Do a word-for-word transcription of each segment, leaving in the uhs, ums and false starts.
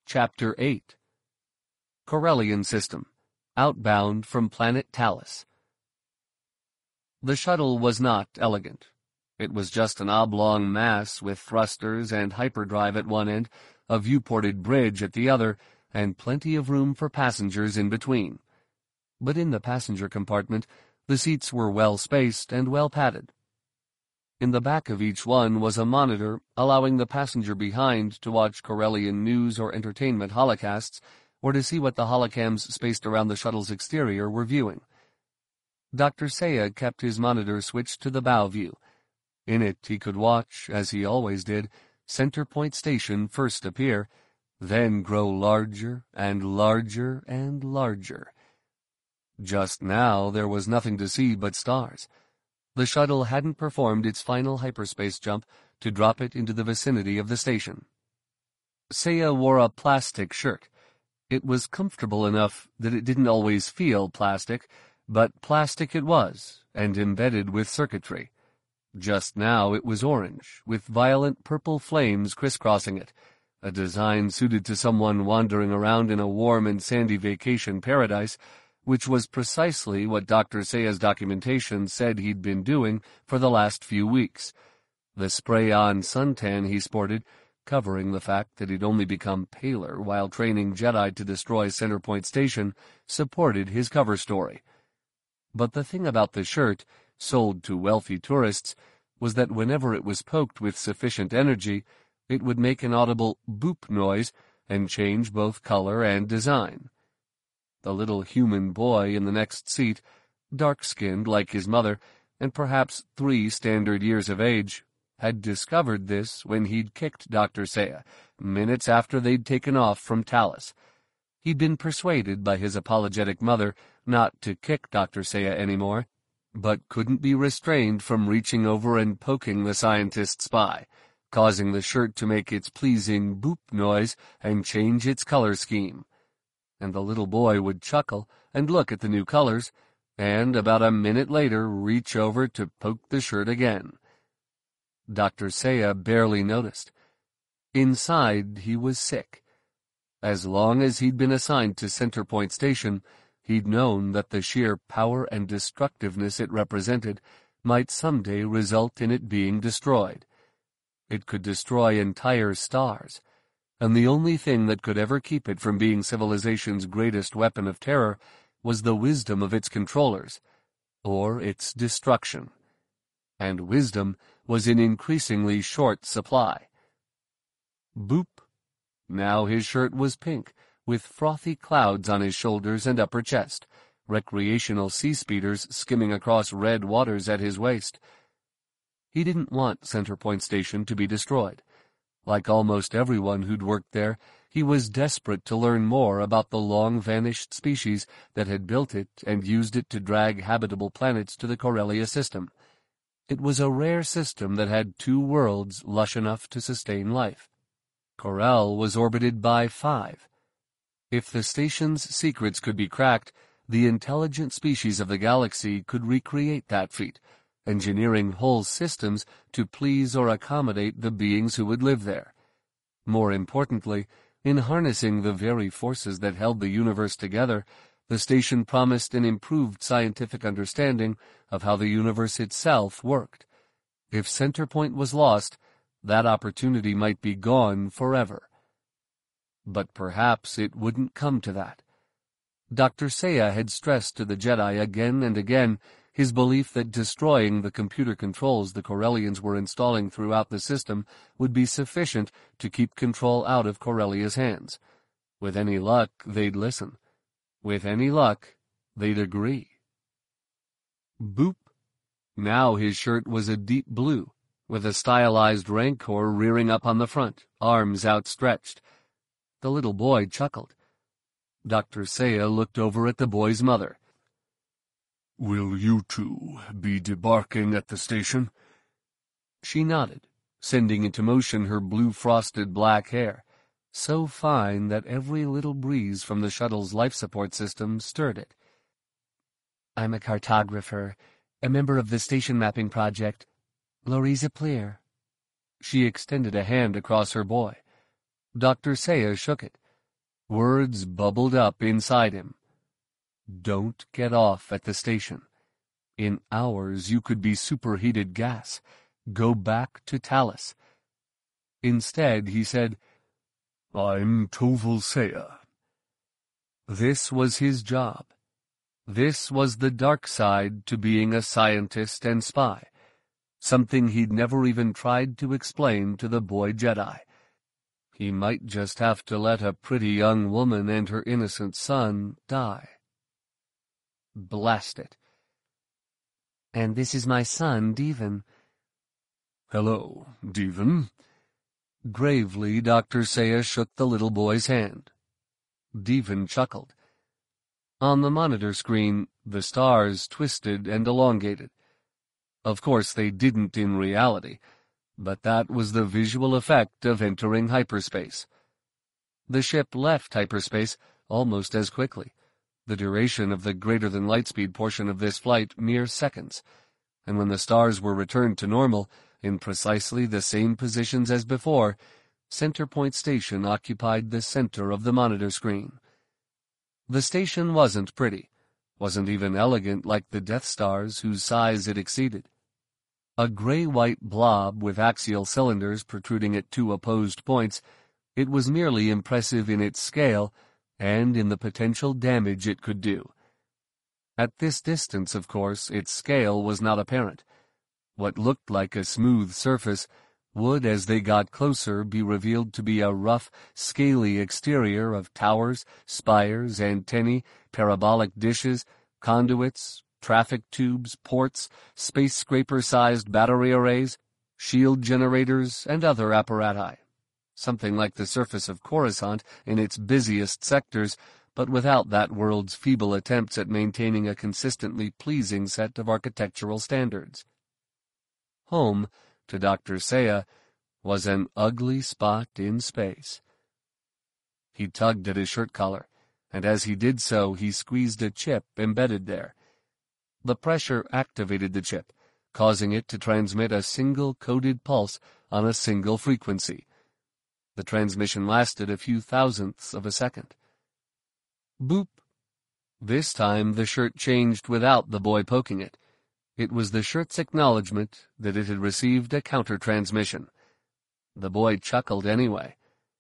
Chapter eight. Corellian System, outbound from planet Talus. The shuttle was not elegant. It was just an oblong mass with thrusters and hyperdrive at one end, a viewported bridge at the other, and plenty of room for passengers in between. But in the passenger compartment, the seats were well spaced and well padded. In the back of each one was a monitor allowing the passenger behind to watch Corellian news or entertainment holocasts, or to see what the holocams spaced around the shuttle's exterior were viewing. Doctor Seiya kept his monitor switched to the bow view. In it he could watch, as he always did, Centerpoint Station first appear, then grow larger and larger and larger. Just now there was nothing to see but stars. The shuttle hadn't performed its final hyperspace jump to drop it into the vicinity of the station. Seiya wore a plastic shirt. It was comfortable enough that it didn't always feel plastic, but plastic it was, and embedded with circuitry. Just now it was orange, with violent purple flames crisscrossing it, a design suited to someone wandering around in a warm and sandy vacation paradise, which was precisely what Doctor Seiya's documentation said he'd been doing for the last few weeks. The spray-on suntan he sported, covering the fact that he'd only become paler while training Jedi to destroy Centerpoint Station, supported his cover story. But the thing about the shirt, sold to wealthy tourists, was that whenever it was poked with sufficient energy, it would make an audible boop noise and change both color and design. The little human boy in the next seat, dark-skinned like his mother, and perhaps three standard years of age, had discovered this when he'd kicked Doctor Seiya, minutes after they'd taken off from Talus. He'd been persuaded by his apologetic mother not to kick Doctor Seiya anymore, but couldn't be restrained from reaching over and poking the scientist spy, causing the shirt to make its pleasing boop noise and change its color scheme. And the little boy would chuckle and look at the new colors, and about a minute later reach over to poke the shirt again. Doctor Seiya barely noticed. Inside he was sick. As long as he'd been assigned to Centerpoint Station, he'd known that the sheer power and destructiveness it represented might someday result in it being destroyed. It could destroy entire stars, and the only thing that could ever keep it from being civilization's greatest weapon of terror was the wisdom of its controllers, or its destruction. And wisdom was in increasingly short supply. Boop. Now his shirt was pink, with frothy clouds on his shoulders and upper chest, recreational sea speeders skimming across red waters at his waist. He didn't want Centerpoint Station to be destroyed. Like almost everyone who'd worked there, he was desperate to learn more about the long-vanished species that had built it and used it to drag habitable planets to the Corellia system. It was a rare system that had two worlds lush enough to sustain life. Corel was orbited by five. If the station's secrets could be cracked, the intelligent species of the galaxy could recreate that feat, engineering whole systems to please or accommodate the beings who would live there. More importantly, in harnessing the very forces that held the universe together, the station promised an improved scientific understanding of how the universe itself worked. If Centerpoint was lost, that opportunity might be gone forever. But perhaps it wouldn't come to that. Doctor Seiya had stressed to the Jedi again and again his belief that destroying the computer controls the Corellians were installing throughout the system would be sufficient to keep control out of Corellia's hands. With any luck, they'd listen. With any luck, they'd agree. Boop. Now his shirt was a deep blue, with a stylized rancor rearing up on the front, arms outstretched. The little boy chuckled. Doctor Seiya looked over at the boy's mother. "Will you two be debarking at the station?" She nodded, sending into motion her blue-frosted black hair, so fine that every little breeze from the shuttle's life support system stirred it. "I'm a cartographer, a member of the station mapping project, Loriza Pleer." She extended a hand across her boy. Doctor Seiya shook it, Words bubbled up inside him. Don't get off at the station. In hours you could be superheated gas. Go back to Talos. Instead, he said, I'm Tovil Saya. This was his job. This was the dark side to being a scientist and spy, something he'd never even tried to explain to the boy Jedi. He might just have to let a pretty young woman and her innocent son die. Blast it. And this is my son, Devon. Hello, Devon. Gravely, Doctor Saya shook the little boy's hand. Devon chuckled. On the monitor screen, the stars twisted and elongated. Of course, they didn't in reality, but that was the visual effect of entering hyperspace. The ship left hyperspace almost as quickly, the duration of the greater-than-light-speed portion of this flight mere seconds, and when the stars were returned to normal, in precisely the same positions as before, Center Point Station occupied the center of the monitor screen. The station wasn't pretty, wasn't even elegant like the Death Stars whose size it exceeded. A gray-white blob with axial cylinders protruding at two opposed points, it was merely impressive in its scale and in the potential damage it could do. At this distance, of course, its scale was not apparent. What looked like a smooth surface would, as they got closer, be revealed to be a rough, scaly exterior of towers, spires, antennae, parabolic dishes, conduits, traffic tubes, ports, space scraper-sized battery arrays, shield generators, and other apparati. Something like the surface of Coruscant in its busiest sectors, but without that world's feeble attempts at maintaining a consistently pleasing set of architectural standards. Home, to Doctor Saya, was an ugly spot in space. He tugged at his shirt collar, and as he did so, he squeezed a chip embedded there. The pressure activated the chip, causing it to transmit a single coded pulse on a single frequency. The transmission lasted a few thousandths of a second. Boop. This time the shirt changed without the boy poking it. It was the shirt's acknowledgement that it had received a counter-transmission. The boy chuckled anyway.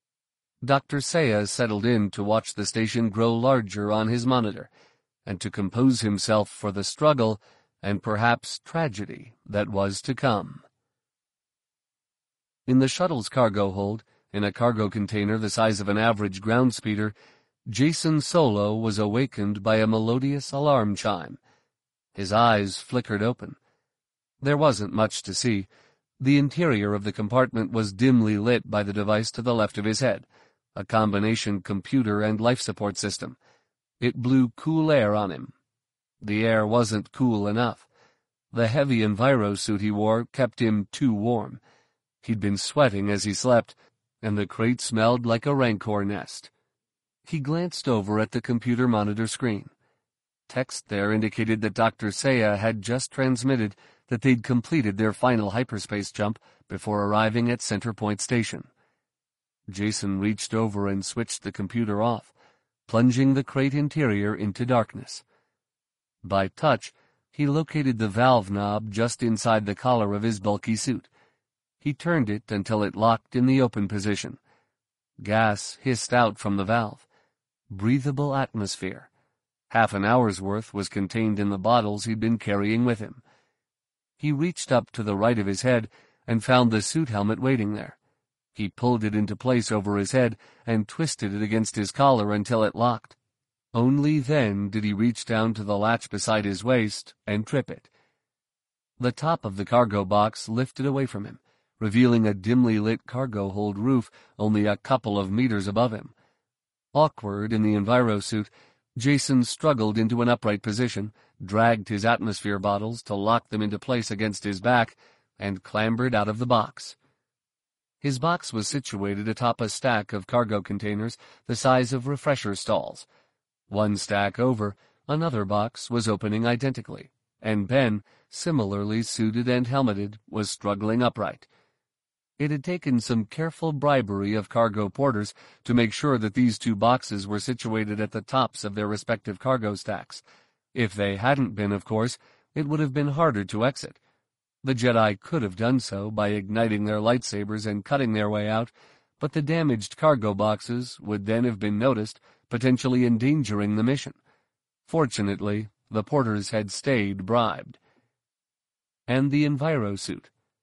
Doctor Saya settled in to watch the station grow larger on his monitor, and to compose himself for the struggle and perhaps tragedy that was to come. In the shuttle's cargo hold, in a cargo container the size of an average ground speeder, Jacen Solo was awakened by a melodious alarm chime. His eyes flickered open. There wasn't much to see. The interior of the compartment was dimly lit by the device to the left of his head, a combination computer and life support system. It blew cool air on him. The air wasn't cool enough. The heavy enviro suit he wore kept him too warm. He'd been sweating as he slept, and the crate smelled like a rancor nest. He glanced over at the computer monitor screen. Text there indicated that Doctor Saya had just transmitted that they'd completed their final hyperspace jump before arriving at Center Point Station. Jacen reached over and switched the computer off, plunging the crate interior into darkness. By touch, he located the valve knob just inside the collar of his bulky suit. He turned it until it locked in the open position. Gas hissed out from the valve. Breathable atmosphere. Half an hour's worth was contained in the bottles he'd been carrying with him. He reached up to the right of his head and found the suit helmet waiting there. He pulled it into place over his head and twisted it against his collar until it locked. Only then did he reach down to the latch beside his waist and trip it. The top of the cargo box lifted away from him, revealing a dimly lit cargo hold roof only a couple of meters above him. Awkward in the enviro suit, Jacen struggled into an upright position, dragged his atmosphere bottles to lock them into place against his back, and clambered out of the box. His box was situated atop a stack of cargo containers the size of refresher stalls. One stack over, another box was opening identically, and Ben, similarly suited and helmeted, was struggling upright. It had taken some careful bribery of cargo porters to make sure that these two boxes were situated at the tops of their respective cargo stacks. If they hadn't been, of course, it would have been harder to exit. The Jedi could have done so by igniting their lightsabers and cutting their way out, but the damaged cargo boxes would then have been noticed, potentially endangering the mission. Fortunately, the porters had stayed bribed. And the envirosuit.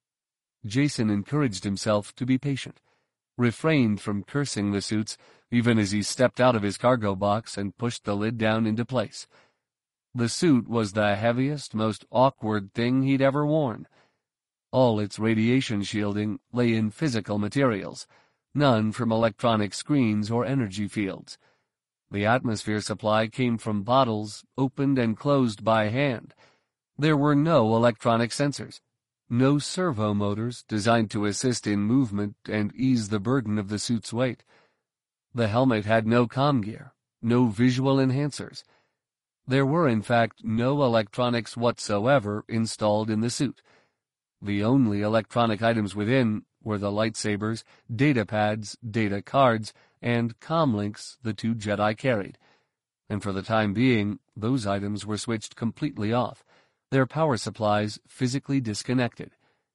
Jacen encouraged himself to be patient, refrained from cursing the suits even as he stepped out of his cargo box and pushed the lid down into place. The suit was the heaviest, most awkward thing he'd ever worn. All its radiation shielding lay in physical materials, none from electronic screens or energy fields. The atmosphere supply came from bottles opened and closed by hand. There were no electronic sensors, no servo motors designed to assist in movement and ease the burden of the suit's weight. The helmet had no comm gear, no visual enhancers. There were, in fact, no electronics whatsoever installed in the suit. The only electronic items within were the lightsabers, data pads, data cards, and comlinks the two Jedi carried. And for the time being, those items were switched completely off, their power supplies physically disconnected.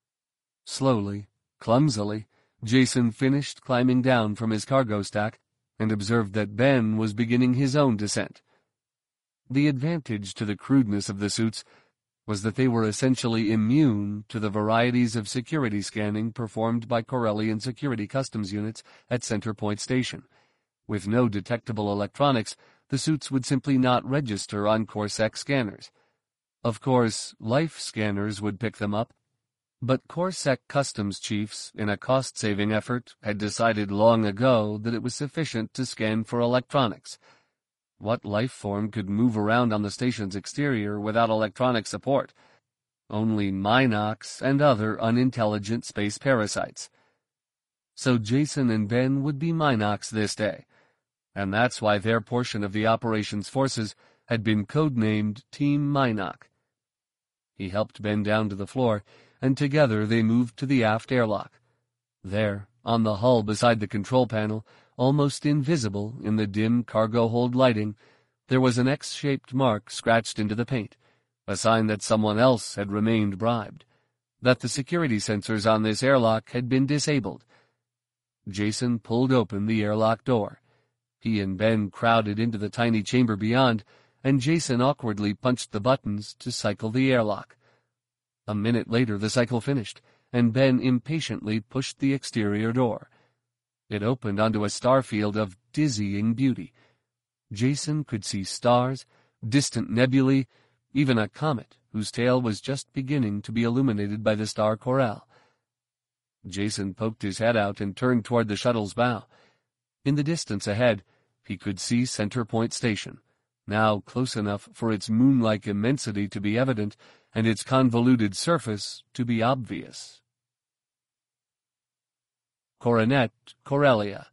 Slowly, clumsily, Jacen finished climbing down from his cargo stack and observed that Ben was beginning his own descent. The advantage to the crudeness of the suits was that they were essentially immune to the varieties of security scanning performed by Corellian security customs units at Center Point Station. With no detectable electronics, the suits would simply not register on CorSec scanners. Of course, life scanners would pick them up, but CorSec customs chiefs, in a cost-saving effort, had decided long ago that it was sufficient to scan for electronics. What life form could move around on the station's exterior without electronic support? Only Minox and other unintelligent space parasites. So Jacen and Ben would be Minox this day, and that's why their portion of the operations forces had been codenamed Team Minoc. He helped Ben down to the floor, and together they moved to the aft airlock. There, on the hull beside the control panel, almost invisible in the dim cargo hold lighting, there was an X-shaped mark scratched into the paint, a sign that someone else had remained bribed, that the security sensors on this airlock had been disabled. Jacen pulled open the airlock door. He and Ben crowded into the tiny chamber beyond, and Jacen awkwardly punched the buttons to cycle the airlock. A minute later the cycle finished, and Ben impatiently pushed the exterior door. It opened onto a starfield of dizzying beauty. Jacen could see stars, distant nebulae, even a comet whose tail was just beginning to be illuminated by the star Corel. Jacen poked his head out and turned toward the shuttle's bow. In the distance ahead, he could see Center Point Station, now close enough for its moon-like immensity to be evident and its convoluted surface to be obvious. Coronet Corellia.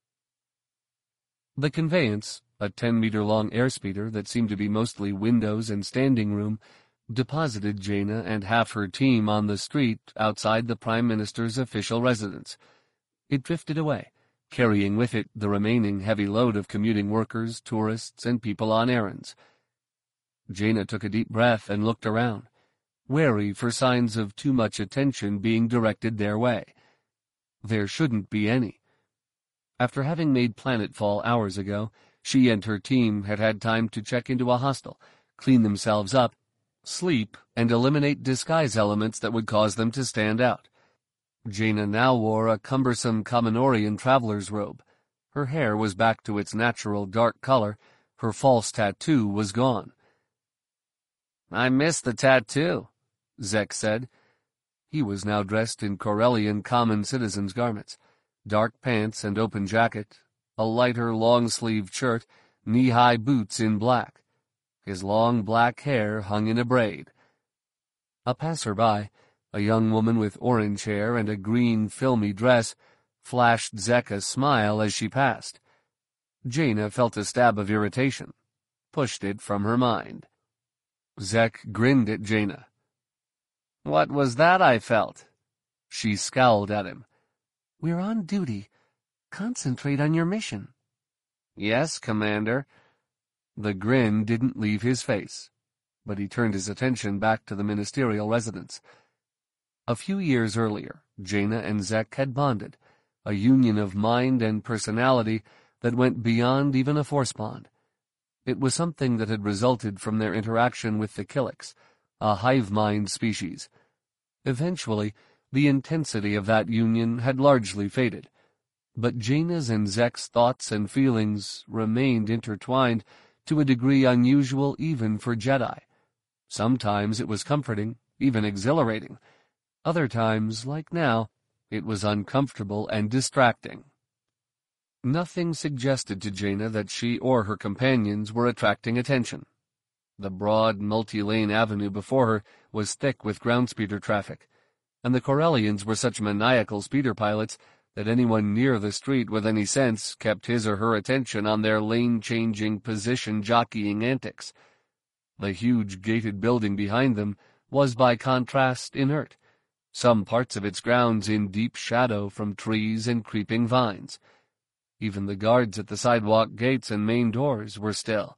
The conveyance, a ten-meter-long airspeeder that seemed to be mostly windows and standing room, deposited Jaina and half her team on the street outside the Prime Minister's official residence. It drifted away, carrying with it the remaining heavy load of commuting workers, tourists, and people on errands. Jaina took a deep breath and looked around, wary for signs of too much attention being directed their way. There shouldn't be any. After having made planetfall hours ago, she and her team had had time to check into a hostel, clean themselves up, sleep, and eliminate disguise elements that would cause them to stand out. Jaina now wore a cumbersome Kaminoran traveler's robe. Her hair was back to its natural dark color. Her false tattoo was gone. "I miss the tattoo," Zek said. He was now dressed in Corellian common citizen's garments, dark pants and open jacket, a lighter long-sleeved shirt, knee-high boots in black. His long black hair hung in a braid. A passerby, a young woman with orange hair and a green, filmy dress, flashed Zek a smile as she passed. Jaina felt a stab of irritation, pushed it from her mind. Zek grinned at Jaina. "What was that I felt?" She scowled at him. We're on duty. Concentrate on your mission. Yes, Commander. The grin didn't leave his face, but he turned his attention back to the ministerial residence. A few years earlier, Jaina and Zek had bonded, a union of mind and personality that went beyond even a force bond. It was something that had resulted from their interaction with the Killiks, a hive-mind species. Eventually, the intensity of that union had largely faded, but Jaina's and Zek's thoughts and feelings remained intertwined to a degree unusual even for Jedi. Sometimes it was comforting, even exhilarating. Other times, like now, it was uncomfortable and distracting. Nothing suggested to Jaina that she or her companions were attracting attention. The broad, multi-lane avenue before her was thick with ground speeder traffic, and the Corellians were such maniacal speeder pilots that anyone near the street with any sense kept his or her attention on their lane-changing, position-jockeying antics. The huge gated building behind them was, by contrast, inert, some parts of its grounds in deep shadow from trees and creeping vines. Even the guards at the sidewalk gates and main doors were still.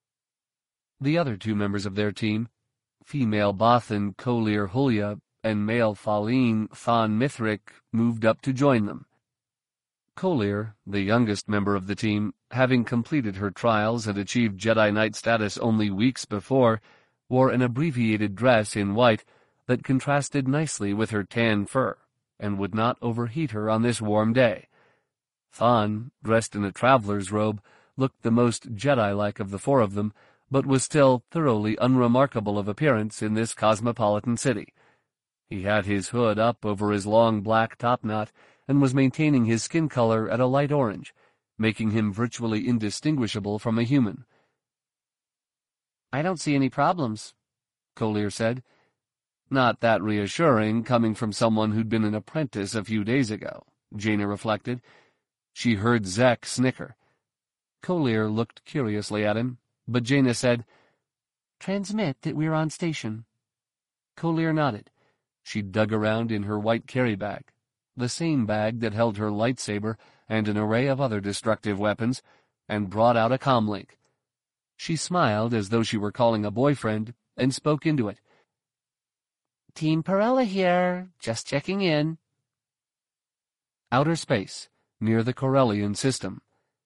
The other two members of their team, female Bothan Colir Hulya and male Faline Thon Mithric, moved up to join them. Colir, the youngest member of the team, having completed her trials and achieved Jedi Knight status only weeks before, wore an abbreviated dress in white that contrasted nicely with her tan fur and would not overheat her on this warm day. Thon, dressed in a traveler's robe, looked the most Jedi-like of the four of them, but was still thoroughly unremarkable of appearance in this cosmopolitan city. He had his hood up over his long black topknot and was maintaining his skin color at a light orange, making him virtually indistinguishable from a human. "I don't see any problems," Colir said. Not that reassuring, coming from someone who'd been an apprentice a few days ago, Jaina reflected. She heard Zek snicker. Colir looked curiously at him, but Jaina said, "Transmit that we're on station." Colir nodded. She dug around in her white carry bag, the same bag that held her lightsaber and an array of other destructive weapons, and brought out a comlink. She smiled as though she were calling a boyfriend, and spoke into it. "Team Perella here, just checking in." Outer space, near the Corellian system.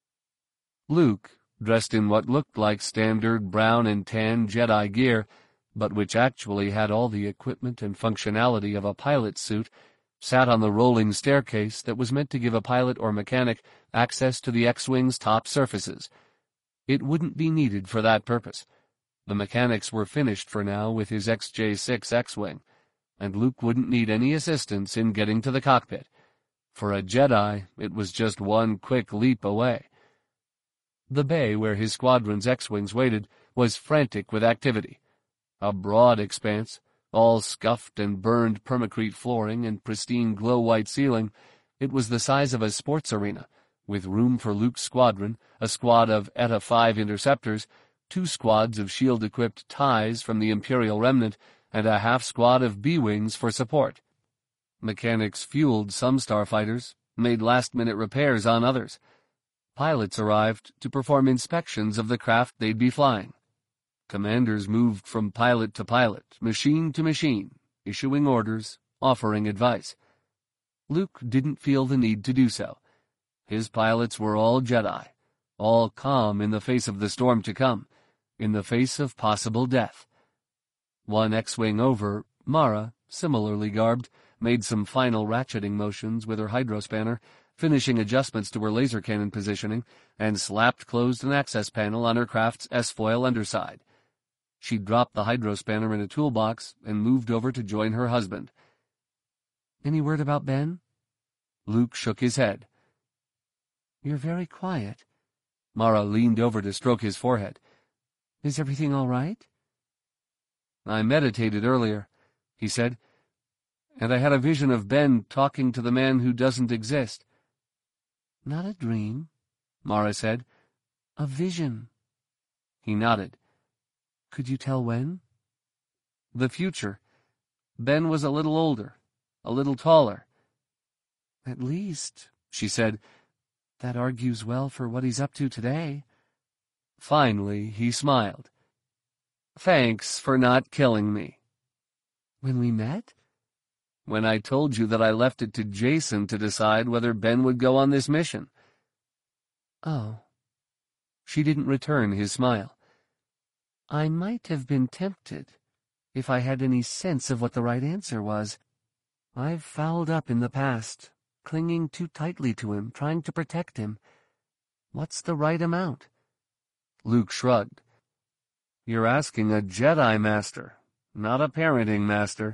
Luke, dressed in what looked like standard brown and tan Jedi gear, but which actually had all the equipment and functionality of a pilot's suit, sat on the rolling staircase that was meant to give a pilot or mechanic access to the X-Wing's top surfaces. It wouldn't be needed for that purpose. The mechanics were finished for now with his X J six X-Wing, and Luke wouldn't need any assistance in getting to the cockpit. For a Jedi, it was just one quick leap away. The bay where his squadron's X-Wings waited was frantic with activity. A broad expanse, all scuffed and burned permacrete flooring and pristine glow-white ceiling, it was the size of a sports arena, with room for Luke's squadron, a squad of Eta five interceptors, two squads of shield-equipped TIEs from the Imperial Remnant, and a half-squad of B-Wings for support. Mechanics fueled some starfighters, made last-minute repairs on others. Pilots arrived to perform inspections of the craft they'd be flying. Commanders moved from pilot to pilot, machine to machine, issuing orders, offering advice. Luke didn't feel the need to do so. His pilots were all Jedi, all calm in the face of the storm to come, in the face of possible death. One X-Wing over, Mara, similarly garbed, made some final ratcheting motions with her hydrospanner, finishing adjustments to her laser cannon positioning, and slapped closed an access panel on her craft's S-foil underside. She dropped the hydrospanner in a toolbox and moved over to join her husband. "Any word about Ben?" Luke shook his head. "You're very quiet." Mara leaned over to stroke his forehead. "Is everything all right?" "I meditated earlier," he said, "and I had a vision of Ben talking to the man who doesn't exist." "Not a dream," Mara said. "A vision." He nodded. "Could you tell when?" "The future. Ben was a little older, a little taller." At least, she said, that argues well for what he's up to today. Finally, he smiled. Thanks for not killing me. When we met? When I told you that I left it to Jason to decide whether Ben would go on this mission. Oh. She didn't return his smile. I might have been tempted, if I had any sense of what the right answer was. I've fouled up in the past, clinging too tightly to him, trying to protect him. What's the right amount? Luke shrugged. You're asking a Jedi Master, not a parenting master.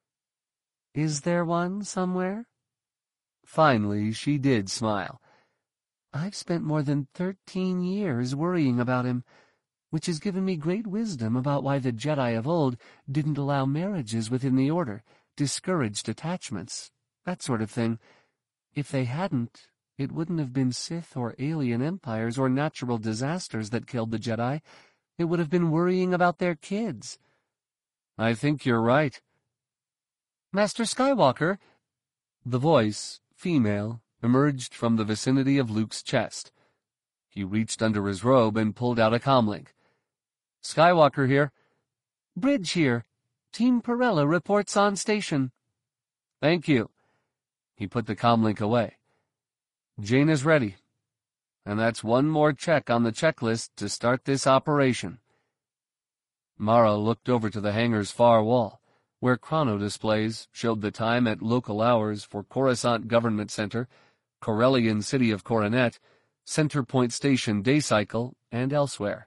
Is there one somewhere? Finally, she did smile. I've spent more than thirteen years worrying about him, which has given me great wisdom about why the Jedi of old didn't allow marriages within the Order, discouraged attachments, that sort of thing. If they hadn't, it wouldn't have been Sith or alien empires or natural disasters that killed the Jedi. It would have been worrying about their kids. I think you're right. Master Skywalker! The voice, female, emerged from the vicinity of Luke's chest. He reached under his robe and pulled out a comlink. Skywalker here. Bridge here. Team Perella reports on station. Thank you. He put the comlink away. Jaina's ready. And that's one more check on the checklist to start this operation. Mara looked over to the hangar's far wall, where chrono displays showed the time at local hours for Coruscant Government Center, Corellian City of Coronet, Center Point Station Day Cycle, and elsewhere.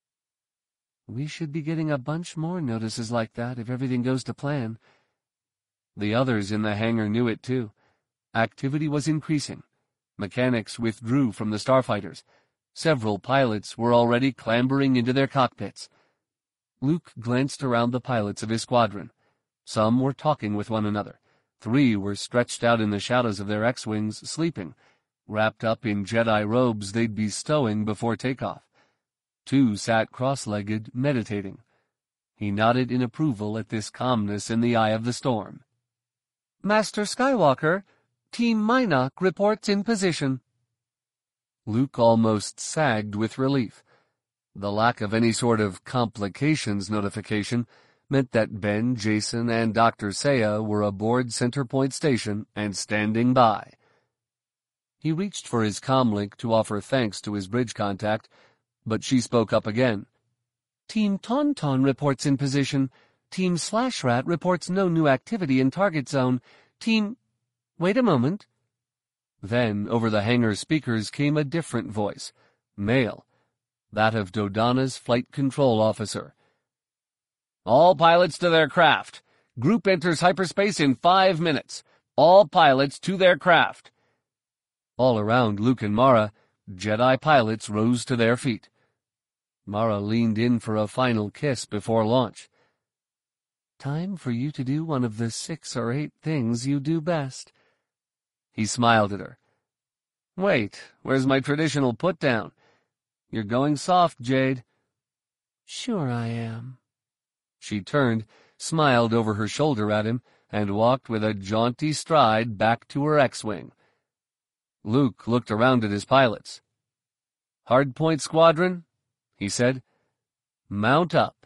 We should be getting a bunch more notices like that if everything goes to plan. The others in the hangar knew it too. Activity was increasing. Mechanics withdrew from the starfighters. Several pilots were already clambering into their cockpits. Luke glanced around the pilots of his squadron. Some were talking with one another. Three were stretched out in the shadows of their X-wings, sleeping, wrapped up in Jedi robes they'd be stowing before takeoff. Two sat cross-legged, meditating. He nodded in approval at this calmness in the eye of the storm. Master Skywalker, Team Mynock reports in position. Luke almost sagged with relief. The lack of any sort of complications notification meant that Ben, Jason, and Doctor Saya were aboard Center Point Station and standing by. He reached for his comlink to offer thanks to his bridge contact, but she spoke up again. Team Tauntaun reports in position. Team Slashrat reports no new activity in target zone. Team... Wait a moment. Then, over the hangar speakers came a different voice, male, that of Dodonna's flight control officer. All pilots to their craft. Group enters hyperspace in five minutes. All pilots to their craft. All around Luke and Mara, Jedi pilots rose to their feet. Mara leaned in for a final kiss before launch. Time for you to do one of the six or eight things you do best. He smiled at her. Wait, where's my traditional put-down? You're going soft, Jade. Sure I am. She turned, smiled over her shoulder at him, and walked with a jaunty stride back to her X-wing. Luke looked around at his pilots. Hardpoint Squadron, he said. Mount up.